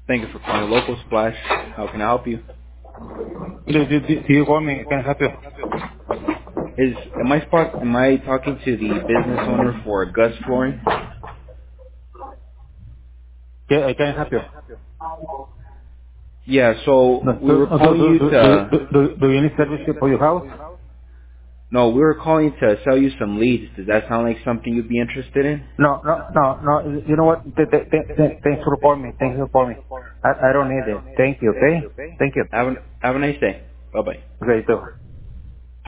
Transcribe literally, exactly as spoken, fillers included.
Thank you for calling Local Splash. How can I help you? Do, do, do do you call me? Can I help you? Is am I spot, am I talking to the business owner for Gus Flooring? Yeah, I can help you. Yeah, so No, we do, were do, do, calling you do, do, to do, do do you need service for your house? no, we were calling to sell you some leads. Does that sound like something you'd be interested in? No, no, no, no. You know what? Th- th- th- th- Thanks for calling me. Thanks for calling me. I, I don't need it. Thank you, okay? Thank you. Have a, have a nice day. Bye bye. Okay, too.